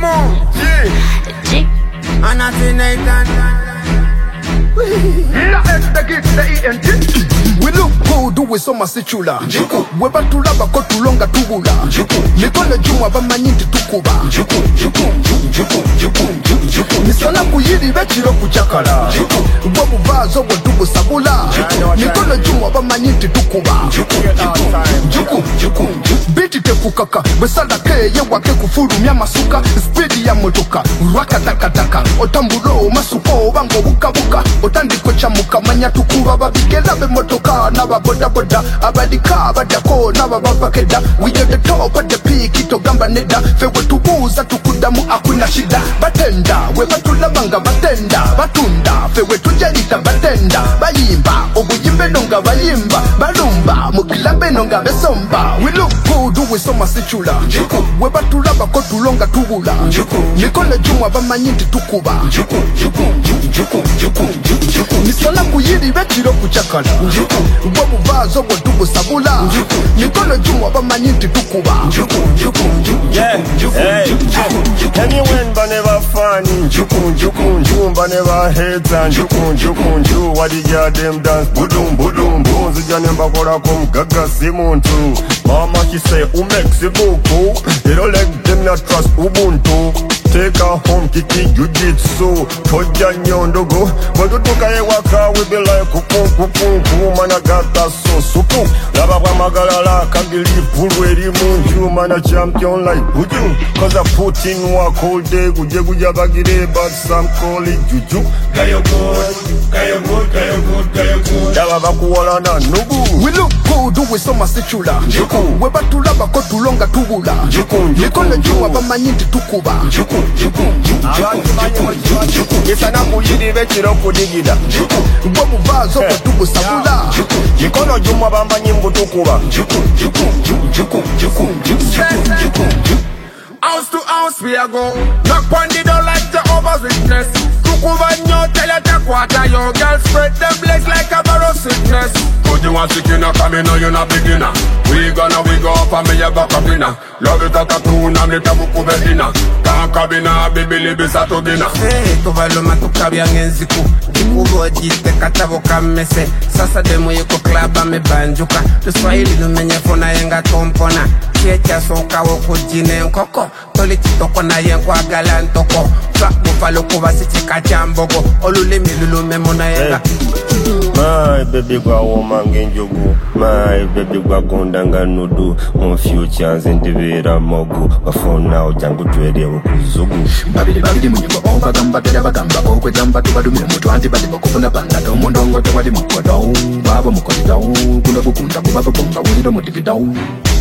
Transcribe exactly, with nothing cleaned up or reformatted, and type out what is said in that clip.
more. G. And I say Nathan. We look good with some situla. We batulaba kotulonga tubula. Mikole juma bamanyinti tukuba. Misana kuyiri bechiro kuchakala. Bobu vazo bodubu sabula. Mikole juma bamanyinti tukuba. Biti te kukaka. Besala ke ye wake kufuru mya masuka. Speedi ya motoka. Rwaka taka taka. Otambulo masuko bango buka buka. Otandi kocha mukamanya tukuba babigela be motoka naba boda boda abadika abadako naba babakeda. We at the top of the peak itogamba neda fewe tubuza tukudamu akuna shida batenda we batulabanga batenda batunda fewe tujalita batenda bayimba obuyimbe nonga bayimba balumba mukilambe nonga besomba. We look good with some situla we batulaba kotulonga tubula mikole jumwa bamanyinti tukuba misana kuyiri bechiro kuchakala bobu vazo bodubu sabula mikole jumwa bamanyinti tukuba. Yeah, hey, anyone but never funny. Jukun, jukun, jukun, but never heads and jukun, jukun, ju. What did ya them dance? Budum, budum, bones. The janemba kora kom gaga simon too. Mama she say, who makes it buku? They don't let them not trust Ubuntu. Take her home, kiki jujitsu. Toja nyondogo. Wadu tuka ye waka, we be like kuku, kuku, kuku. Mana gata so supu. Laba kwa magalala, kagili pulu eri munju. Mana champion like Buju. Cause I put in work all day. Guje guja bagire, but some call it juju. Kayo good, kayo good, kayo good, kayo good. Laba bakuwala na nubu. We look good with some situla. We batulaba kotulonga tubula. Mikole jumwa bamanyinti tukuba. Isana kuyiri bechiro kudigida. Bobu vazo bodubu sabula. Mikono jumwa bamanyimbu tukuba. House to house we are go. Knock on the door like Jehovah's Witness. Tukuba nyo tell you take water. Your girl spread them legs like a barrow sickness. But you want sick in a coming or you not beginner. We gonna we go up and me a back up inna. Love it at a tune and me tabu kubedina. Kankabina bibi libi satubina. Hey, tuvaluma tukabya ngenziku. Kikubo jite katabo kamese. Sasa demo yuko klaba me banjuka. Tuswahili lumenye fona yenga tompona. Checha soka woko jine nkoko. Toli chitoko na yenkwa galantoko. Fa bufalo kuba sichika jambogo. Olule milulume mona yenga. My baby gwa womange njogu. My baby gwa kondanga nudu. On futures indivira mogu. Wafona ujangu tuwede wakuzugu. Babidi babidi mnyumba oba gamba tere bagamba. Okwe jamba tubadumire mutu anti badi bakufuna banda. Domondongo tewadi mkodo. Baba mkodi dao. Kuna bukunda kubaba bonga. Wilido mutivi dao.